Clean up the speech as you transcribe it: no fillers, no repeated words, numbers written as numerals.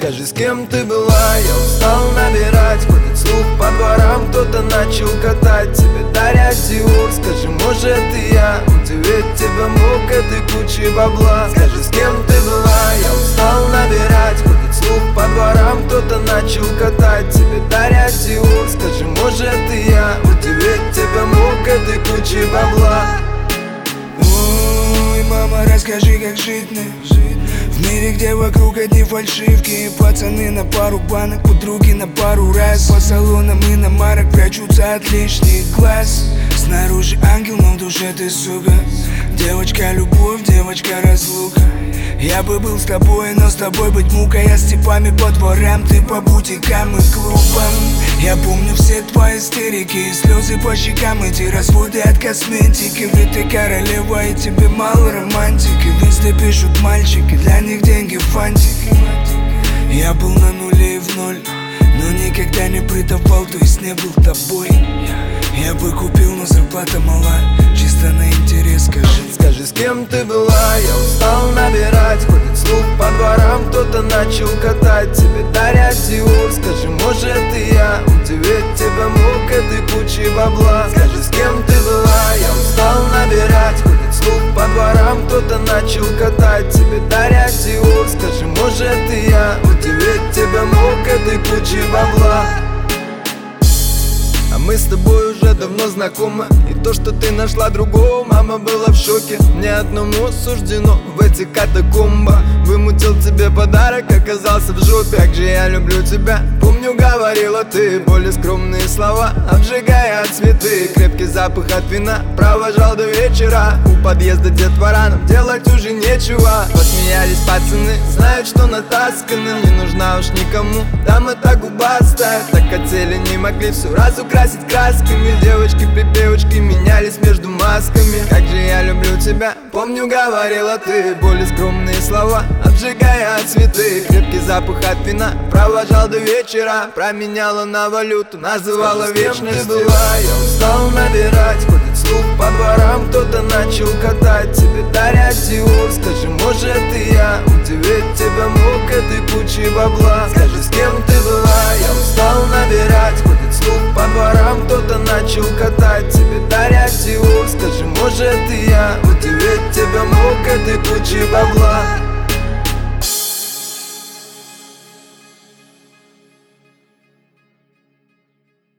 Скажи, с кем ты была, я устал набирать. Ходит слух по дворам, кто-то начал катать тебе, даря Диор. Скажи, может и я удивить тебя мог этой кучей бабла. Скажи, с кем ты была, я устал набирать. Ходит слух по дворам, кто-то начал катать тебе, даря Диор. Скажи, может и я удивить тебя мог этой кучей бабла. Ой, мама, расскажи, как жить мне в мире, где вокруг одни фальшивки. Пацаны на пару банок, подруги на пару раз. По салонам иномарок прячутся от лишних глаз. Снаружи ангел, но в душе ты сука. Девочка любовь, девочка разлука. Я бы был с тобой, но с тобой быть мука. Я с типами по дворам, ты по бутикам и клубам. Я помню все твои истерики и слезы по щекам. Эти разводы от косметики, ведь ты королева и тебе мало романтики. В инсте пишут мальчики, для них деньги фантики. Я был на нуле и в ноль, но никогда не предавал, то есть не был тобой. Я бы купил, но зарплата мала, чисто на интерес, скажи. Скажи, с кем ты была, я устал набирать. Ходит слух по дворам, кто-то начал катать тебе, даря Диор. Скажи, может и я удивить тебя мог этой кучей бабла. Скажи, с кем ты была, я устал набирать. Ходит слух по дворам, кто-то начал катать тебе, даря Диор. Скажи, может и я удивить тебя мог этой кучей бабла. А мы с тобой уже давно знакомы. И то, что ты нашла другого, мама была в шоке. Мне одному суждено в эти катакомбы. Вымутил тебе подарок, оказался в жопе. Как же я люблю тебя, помню, говорила ты. Более скромные слова, обжигая цветы. Крепкий запах от вина провожал до вечера. У подъезда детвора, нам делать уже нечего. Посмеялись пацаны, знают, что натасканы. Не нужна уж никому дама так губастая. Так хотели, не могли всю разукрасить красками. Девочки-припевочки менялись между масками. Как же я люблю тебя, помню, говорила ты. Более скромные слова, обжигая цветы. Крепкий запах от вина провожал до вечера. Променяла на валюту, называла вечностью. Была, я устал набирать. Ходит слух по дворам, кто-то начал катать тебе, даря Диор. Скажи, может и я удивить тебя мог этой кучей бабла. Скажи, с кем ты была, я устал набирать.